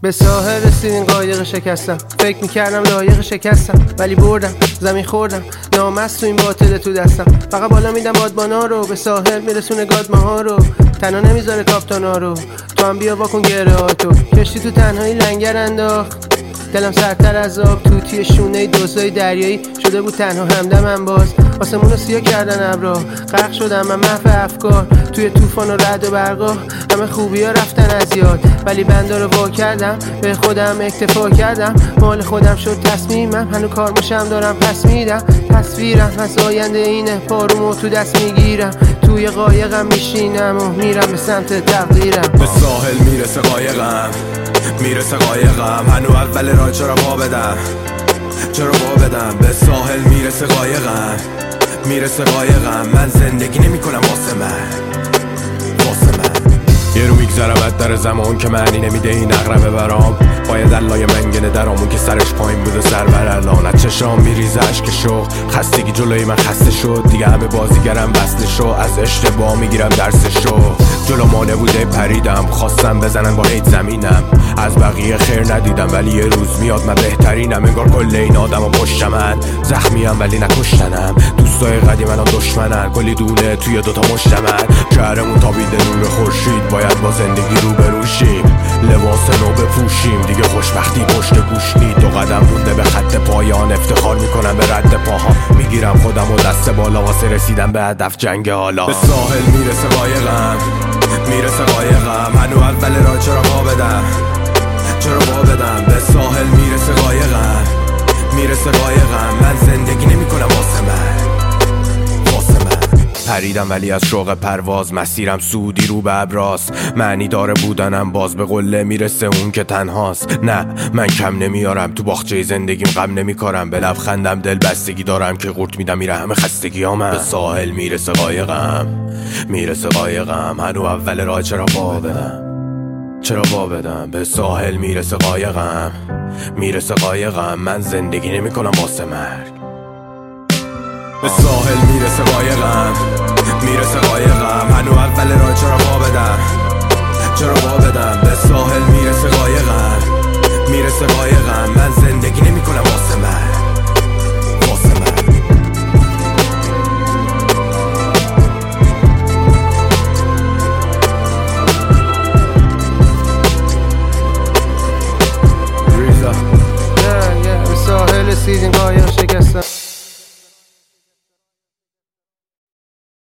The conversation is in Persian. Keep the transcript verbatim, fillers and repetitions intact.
به ساحل رسیدین قایق شکستم، فکر میکردم لایق شکستم ولی بردم، زمین خوردم نامست تو این باطل تو دستم. فقط بالا میدم بادبانا رو، به ساحل میرسونه گادماها رو، تنها نمیذاره کاپتانا رو. تو هم بیا واکن گره هاتو، کشتی تو تنهایی لنگر انداخت، دلم سردتر از آب توتی شونه دوزای دریایی شده بود تنها همدمم. باز آسمونو سیاه کردن ابرا، غرق شدم من محو افکار توی طوفان و رعد و برقا. همه خوبی ها رفتن از یاد ولی بندا رو وا کردم، به خودم اکتفا کردم، مال خودم شد تصمیمم، هنو کارمشم دارم پس میدم. تصویرم از آینده اینه، پارومو تو دست میگیرم، توی قایقم میشینم و میرم به سمت تقدیرم. به ساحل میرسه قایقم، میرسه قایقم، هنو اول راه چرا وا بدم، چرا وا بدم. به ساحل میرسه قایقم، میرسه قایقم، من زندگی نمی کنم واسه من، واسه من. یه رو میگذرم از در زمان که معنی نمیده این اقربه برام، باید علای منگنه درامون که سرش پایین بوده سر بر الان. چشام میریزه اشک شوق، خستگی جلوی من خسته شد دیگه، همه بازیگرم بسته شو، از اشتباه میگیرم درسشو. جلو مانه بوده پریدم، خواستم بزنن با هیت زمینم، از بقیه خیر ندیدم ولی یه روز میاد من بهترینم. انگار کل این آدم و پشت من زخمیم ولی نکشتنم، دوستای قدیم من دشمنن، کلی دونه توی دوتا مشتمن. شهرمون تابیده نور خورشید، باید با زندگی رو بروشیم، لباس نو بپوشیم دیگه، خوشبختی پشت گوشتی. دو قدم مونده به خط پایان، افتخار میکنم به رد پاها، میگیرم خودم و دست بالا واسه رسیدن به هدف جنگ حالا. به ساحل میرسه قایقم، میرسه قایقم، هنو اول راه چرا وا بدم، چرا وا بدم. به ساحل میرسه قایقم، میرسه قایقم، من زندگی نمی کنم واسه من، واسه من. پریدم ولی از شوق پرواز، مسیرم سودی رو به ابراز، معنی داره بودنم باز، به قله میرسه اون که تنهاست. نه من کم نمیارم، تو باغچه زندگیم غم نمیکارم، به لبخندم دل بستگی دارم که قورت میدم میره همه خستگیامم. به ساحل میرسه قایقم، میرسه قایقم، هنو اول راه چرا وا بدم، چرا وا بدم. به ساحل میرسه قایقم، میرسه قایقم، من زندگی نمی کنم واسه مرگ. به ساحل میرسه قایقم، میرسه قایقم، هنو اول راه چرا وا بدم، چرا وا بدم. به ساحل میرسه قایقم، میرسه قایقم، من زندگی